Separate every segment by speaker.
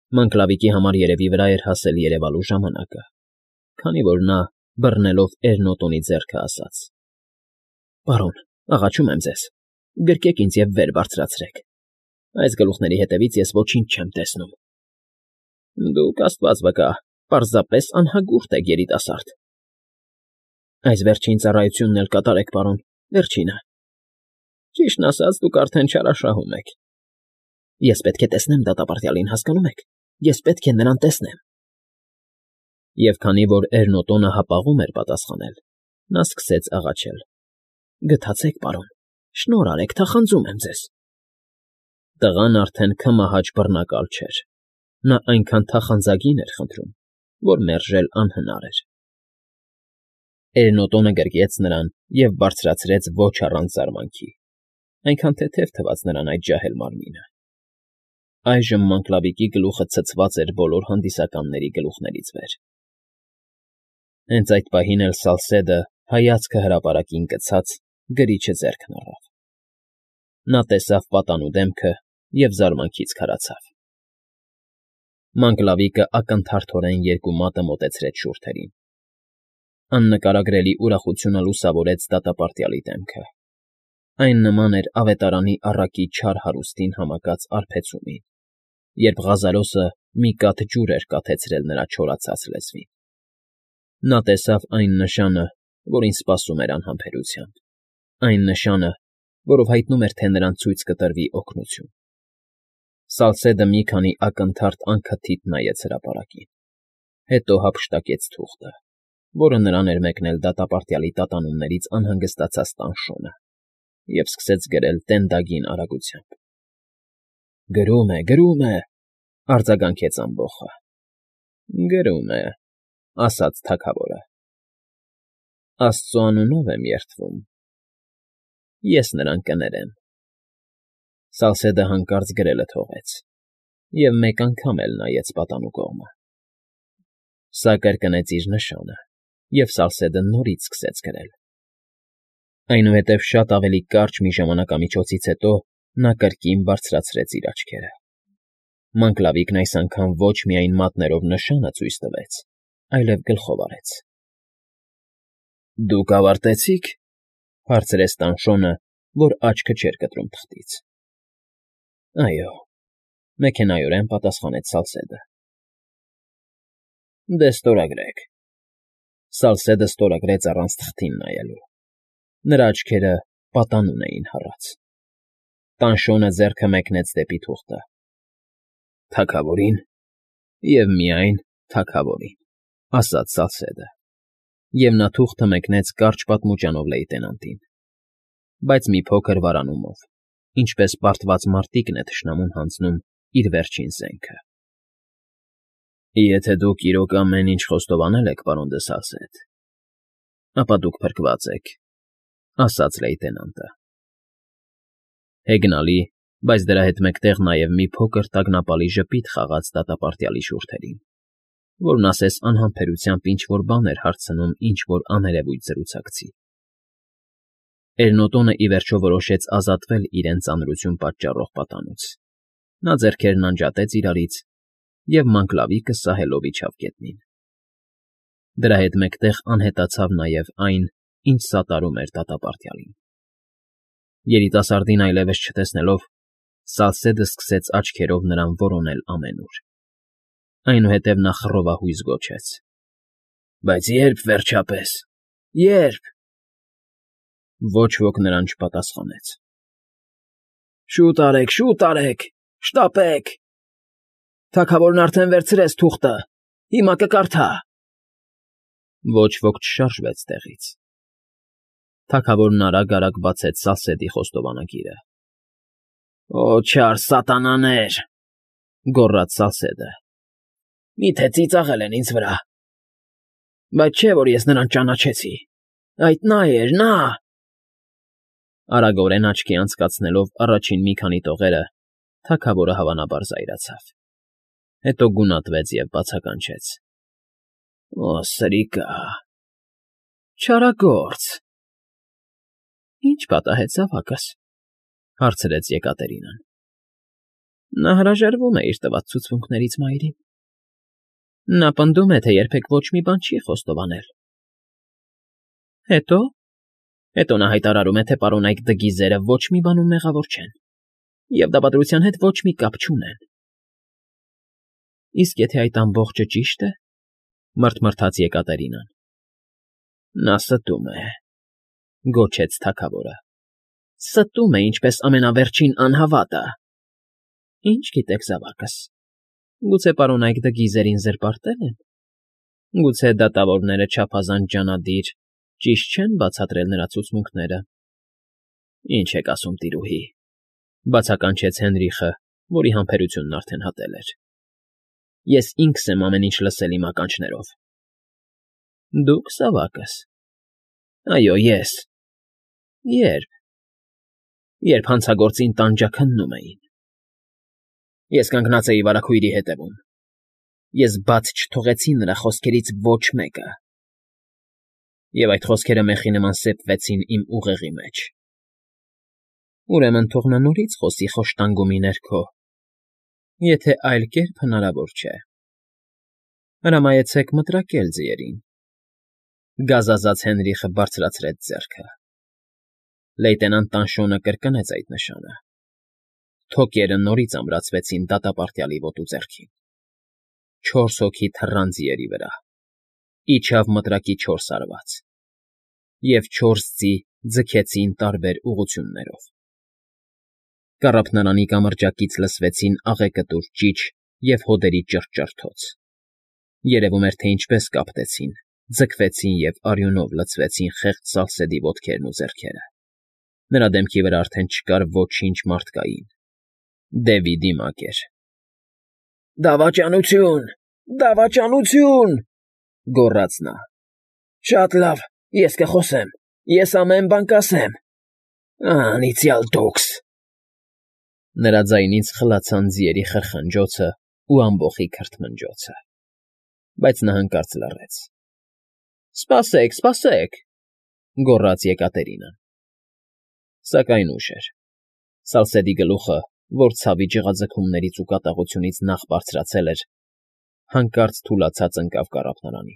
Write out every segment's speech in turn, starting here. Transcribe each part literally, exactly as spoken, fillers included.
Speaker 1: Մանկլավիկի համար երևի վրա էր հասել երևալու ժամանակը, քանի որ նա, բռնելով Էրնոտոնի ձեռքը, ասաց. Պարոն, աղաչում եմ ձեզ, գրկեք ինձ և վեր բարձրացրեք, այս գլուխների հետևից ես ոչինչ չեմ տեսնում։ Դուք աստված վկա, պարզապես անհագուրդ եք, երիտասարդ։ Այս վերջին ծառայությունն էլ կատարեք, պարոն, վերջինը։ Ճիշտն ասած, դուք արդեն չարաշահում եք։ Ես պետք է տեսնեմ դատապարտյալին, հասկանում եք, ես պետք է նրան տեսնեմ։ Եվ քանի որ Էրնոտոնը հապաղում էր պատասխանել, նա սկսեց աղաչել. Գթացեք, պարոն, շնորհ արեք, թախանձում եմ ձեզ։ Տղան արդեն քմահաճ բռնակալ չէր, նա այնքան թախանձագին էր խնդրում, որ մերժել անհնար էր։ Էրնոտոնը գրկեց նրան և բարձրացրեց ոչ առանց զարմանքի, այնքան թեթև թվաց նրան այդ ջահել մարմինը։ Այժմ Մանկլավիկի գլուխը ցցված էր բոլոր հանդիսականների գլուխներից վեր։ Հենց այդ պահին էլ Սալսեդը, հայացքը հրապարակին կցած, գրիչը ձեռքն առավ։ Նա տեսավ պատանու դեմքը և զարմանքից քարացավ։ Մանկլավիկը ակնթարթորեն երկու մատը մոտեցրեց շուրթերին։ Աննկարագրելի ուրախությունը լուսավորեց դատապարտյալի դեմքը։ Այն նման էր ավետարանի առակի չար հարուստին համակած արբեցումին, երբ Ղազարոսը մի կաթ ջուր էր կաթեցրել նրա չորացած լեզվին։ Նա տեսավ այն նշանը, որին սպասում էր անհամբերությամբ, այն նշանը, որով հայտնում էր, թե նրան ցույց կտրվի օգնություն։ Սալսեդը մի քանի ակնթարթ անքթիթ նայեց հրապարակին, հետո հափշտակեց թուղթը, որը նրան էր մեկնել դատապարտյալի տատանումներից անհանգստացած Տանշոնը, և սկսեց գրել տենդագին արագությամբ։ Գրում է, գրում է, արձագանքեց ամբոխը։ Գրում է, ասաց թագավորը։ Աստծո անունով եմ երդվում։ Ես նրան կներեմ։ Սալսեդը հանկարծ գրելը թողեց և մեկ անգամ էլ նայեց պատանու կողմը։ Սա կրկնեց իր նշանը, և Սալսեդը նորից սկսեց գրել։ Այնուհետև շատ ավելի կարճ մի ժամանակամիջոցից հետո նա կրկին բարձրացրեց իր աչքերը։ Մանկլավիկն այս անգամ ոչ միայն մատներով նշանը ցույց տվեց, այլև գլխով արեց։ Դուք ավարտեցի՞ք, հարցրեց Տանշոնը, որ աչքը չէր կտրում թղթից։ Այո, մեքենայորեն պատասխանեց Սալսեդը։ Դե ստորագրեք։ Սալսեդը ստորագրեց առանց թղթին նայելու։ Նրա աչքերը պատանուն էին հառած։ Տանշոնը ձեռքը մեկնեց դեպի թուղթը։ Թագավորին և միայն թագավորին, ասաց Սալսեդը, և նա թուղթը մեկնեց կարճ պատմուճանով լեյտենանտին, բայց մի փոքր վարանումով, ինչպես պարտված մարտիկն է թշնամուն հանձնում իր վերջին զենքը։ Եթե դուք իրոք ամեն ինչ խոստովանել եք, պարոն դը Սալսեդ, ապա դուք փրկված եք, ասաց լեյտենանտը։ Հեգնալի, բայց դրա հետ մեկտեղ նաև մի փոքր տագնապալի ժպիտ խաղաց դատապարտյալի շուրթերին, որն ասես անհամբերությամբ ինչ֊որ բան էր հարցնում ինչ֊որ աներևույթ զրուցակցի։ Էրնոտոնը ի վերջո որոշեց ազատվել իրեն ծանրություն պատճառող պատանուց։ Նա ձեռքերն անջատեց իրարից և Մանկլավիկը սահելով իջավ գետնին։ Դրա հետ մեկտեղ անհետացավ նաև այն, ինչ սատարում էր դատապարտյալին։ Երիտասարդին այլևս չտեսնելով, Սալսեդը սկսեց աչքերով նրան որոնել ամենուր։ Այնուհետև նա խռովահույս գոչեց. Բայց ե՞րբ, վերջապես, ե՞րբ։ Ոչ ոք նրան չպատասխանեց։ Շուտ արեք, շուտ արեք, շտապեք։ Թագավորն արդեն վերցրեց թուղթը, հիմա կկարդա։ Ոչ ոք չշարժվեց տեղից։ Թագավորն արագ֊արագ բացեց Սալսեդի խոստովանագիրը։ Օ, չար սատանաներ, գոռաց Սալսեդը։ Մի՞թե ծիծաղել են ինձ վրա։ Բայց չէ, որ ես նրան ճանաչեցի։ Այդ նա էր, նա… Արագորեն աչքի անցկացնելով առաջին մի քանի տողերը, թագավորը հավանաբար զայրացավ։ Հետո գունատվեց և բացականչեց. Օ, սրիկա… Չարագործ… Ի՞նչ պատահեց, զավակս, հարցրեց Եկատերինան։ Նա հրաժարվում է իր տված ցուցմունքներից մայրին։ Նա պնդում է, թե երբեք ոչ մի բան չի խոստովանել։ Հետո… Հետո նա հայտարարում է, թե պարոն Այքդգիզերը ոչ մի բանում մեղավոր չեն, և դավադրության հետ ոչ մի կապ չունեն։ Իսկ եթե այդ ամբողջը ճիշտ է, մռթմռթաց Եկատերինան։ Նա ստում է, գոչեց թագավորը, ստում է, ինչպես ամենավերջին անհավատը։ Ինչ գիտեք, զավակս, գուցե պարոն Այքդգիզերին զրպարտել են, գուցե դատավորները չափազանց ջանադիր ճիշտ չեն բացատրել նրա ցուցմունքները։ Ինչ եք ասում, տիրուհի,֊ բացականչեց Հենրիխը, որի համբերությունն արդեն հատել էր։ Ես ինքս եմ ամեն ինչ լսել իմ ականջներով։ Դուք, զավակս։ Այո, ես։ Ե՞րբ։ Երբ հանցագործին տանջանք հննում էին։ Ես կանգնած էի վարագույրի հետևում։ Ես բաց չթողեցի նրա խոսքերից ոչ մեկը։ Եվ այդ խոսքերը մեխի նման սեպվեցին իմ ուղեղի մեջ։ Ուրեմն թող նա նորից խոսի խոշտանգումի ներքո, եթե այլ կերպ հնարավոր չէ։ Հրամայեցեք մտրակել ձիերին։ Գազազած Հենրիխը բարձրացրեց ձեռքը։ Լեյտենանտ Տանշոնը կրկնեց այդ նշանը։ Թոկերը նորից ամրացվեցին դատապարտյալի ոտու ձեռքին։ Չորս հոգի թռան ձիերի վրա։ Իջավ մտրակի չորս արված։ Եվ չորս ձի ձգեցին տարբեր ուղղություններով։ Կառափնարանի կամրջակից լսվեցին աղեկտուր ճիչ և հոդերի ճռճռթոց։ Երևում էր, թե ինչպես կապտեցին, ձգվեցին և արյունով լցվեցին խեղճ Սալսեդի ոտքերն ու ձեռքերը։ Նրա դեմքի վրա արդեն չկար ոչինչ մարդկային։ Դևի դիմակ էր։ «Դավաճանություն, դավաճանություն,֊ գոռաց նա։ Շատ լավ, ես կխոսեմ, ես ամեն բան կասեմ։ Անիծյալ դուքս…» Նրա ձայնից խլացան ձիերի խրխնջոցը ու ամբոխի քրթմնջոցը։ Բայց նա հանկարծ լռեց։ «Սպասեք, սպասեք,֊ գոռաց Եկատերինան։ Սակայն ուշ էր։ Սալսեդի գլուխը, որ ցավի ջղաձգումներից ու կատաղությունից նախ բարձրացել էր, հանկարծ թուլացած ընկավ կառափնարանին։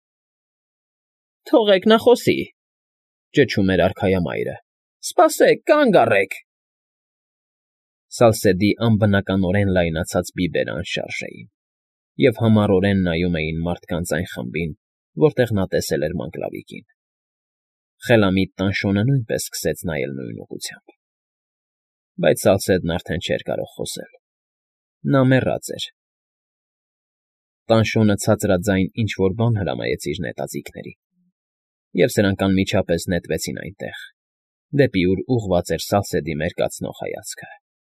Speaker 1: «Թողեք նա խոսի,֊ ճչում էր արքայամայրը,֊ սպասեք, կանգ առեք…» Սալսեդի անբնականորեն լայնացած բիբերը անշարժ էին և համառորեն նայում էին մարդկանց այն խմբին, որտեղ նա տեսել էր մանգլավիկին։ Խելամիտ Տանշոնը նույնպես սկսեց նայել նույն ուղղությամբ։ Բայց Սալսեդն արդեն չէր կարող խոսել։ Նա մեռած էր։ Տանշոնը ցածրաձայն ինչ֊որ բան հրամայեց իր նետաձիգներին, և սրանք անմիջապես նետվեցին այնտեղ, դեպի ուր ուղղված էր Սալսեդի մերկացնող հայացքը։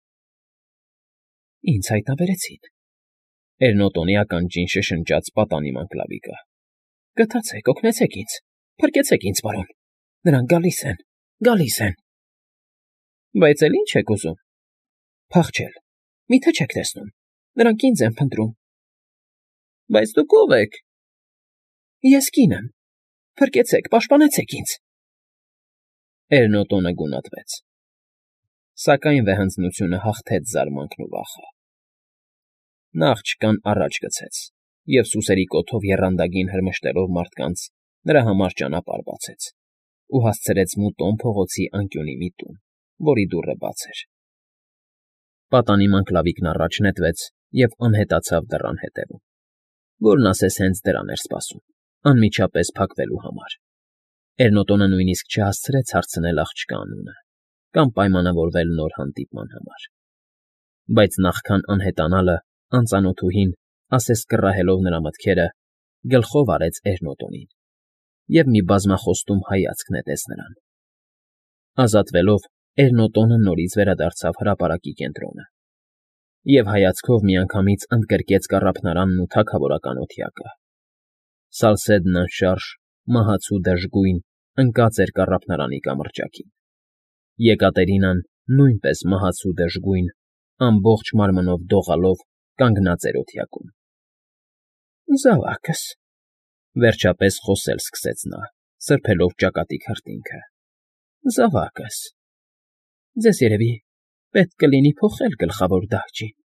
Speaker 1: «Ինձ հայտնաբերեցին,֊ Էրնոտոնի ականջին շշնջաց պատանի մանգլավիկը։֊ Գթացեք, օգնեցեք ինձ, փրկեցեք ինձ, պարոն… Նրանք գալիս են, գալիս են… Բայց էլ ի՞նչ եք ուզում… Փախչել… Մի՞թե չեք տեսնում… Նրանք ինձ են փնտրում… Բայց դուք ո՞վ եք… Ես կին եմ… Փրկեցեք, պաշտպանեցեք ինձ… Էրնոտոնը գունատվեց։ Սակայն վեհանձնությունը հաղթեց զարմանքն ու վախը։ Նա աղջկան առաջ գցեց և սուսերի կոթով եռանդագին հրմշտելով մարդկանց նրա համար ճանապարհ բացեց ու հասցրեց Մուտոն փողոցի անկյունի մի տուն, որի դուռը բաց էր։ Պատանի մանգլավիկն առաջ նետվեց և անհետացավ դռան հետևում, որն ասես հենց դրան էր սպասում, անմիջապես փակվելու համար։ Էրնոտոնը նույնիսկ չհասցրեց հարցնել աղջկա անունը կամ պայմանավորվել նոր հանդիպման համար։ Բայց նախքան անհետանալը անծանոթուհին, ասես կռահելով նրա մտքերը, գլխով արեց Էրնոտոնին և մի բազմախոստում հայացք նետեց նրան։ Ազատվելով, Էրնոտոնը նորից վերադարձավ հրապարակի կենտրոնը և հայացքով միանգամից ընդգրկեց կառափնարանն ու թագավորական օթյակը։ Սալսեդն անշարժ, մահացու դժգույն, ընկած էր կառափնարանի կամրջակին։ Եկատերինան, նույնպես մահացու դժգույն, ամբողջ մարմնով դողալով կանգնած էր օթյակում։ «Զավակս,֊ վերջապես խոսել սկսեց նա, սրբելով ճակատի քրտինքը,֊ զավակս… Ձեզ, երևի, պետք կլինի փոխել գլխավոր դահջին։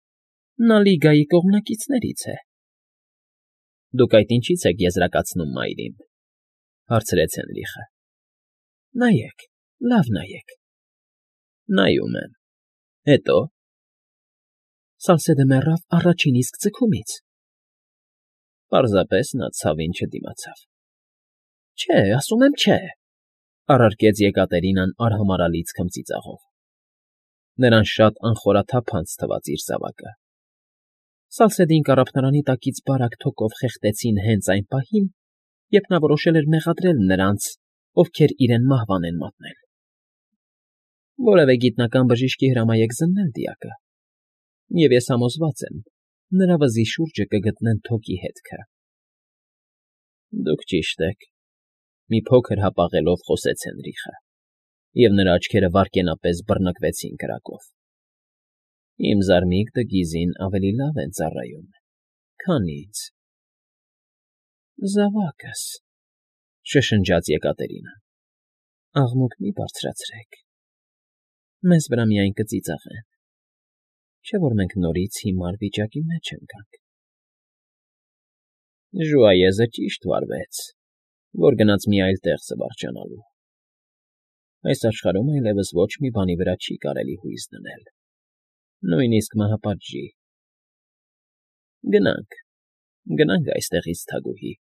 Speaker 1: Նա լիգայի կողմնակիցներից է։ ֊ Դուք այդ ինչի՞ց եք եզրակացնում, Մայրին,֊ հարցրեց Հենրիխը։ ֊ Նայեք, լավ նայեք։ ֊ Նայում եմ, հետո՞։ ֊ Սալսեդը մեռավ առաջին իսկ ձգումից։ Պարզապես նա ցավին չդիմացավ։ ֊ Չէ, ասում եմ, չէ,֊ առարկեց Եկատերինան արհամարհալից քմծիծաղով. նրան շատ անխորաթափանց թվաց իր զավակը։ Սալսեդին կառափնարանի տակից բարակ թոկով խեղդեցին հենց այն պահին, երբ նա որոշել էր մեղադրել նրանց, ովքեր իրեն մահվան են մատնել։ Որևէ գիտնական բժիշկի հրամայեք զննել դիակը, և ես համոզված եմ, նրա վզի շուրջը կգտնեն թոկի հետքը։ ֊ Դուք ճիշտ եք,֊ մի փոքր հապաղելով խոսեց Հենրիխը, և նրա աչքերը վայրկենապես բռնկվեցին կրակով։ Իմ զարմիկ տգիզին ավելի լավ են ծառայում, քան ինձ։ ֊ Զավակս,֊ շշնջաց Եկատերինան,֊ աղմուկ մի՛ բարձրացրեք, մեզ վրա միայն կծիծաղեն, չէ՞ որ մենք նորից հիմար վիճակի մեջ ընկանք։ ֊ Ժուայեզը ճիշտ վարվեց, որ գնաց մի այլ տեղ զվարճանալու։ Այս աշխարհում այլևս ոչ մի բանի վրա չի կարելի հույս դնել, նույնիսկ մահապատժի։ Գնանք, գնանք այստեղից, Թագուհի։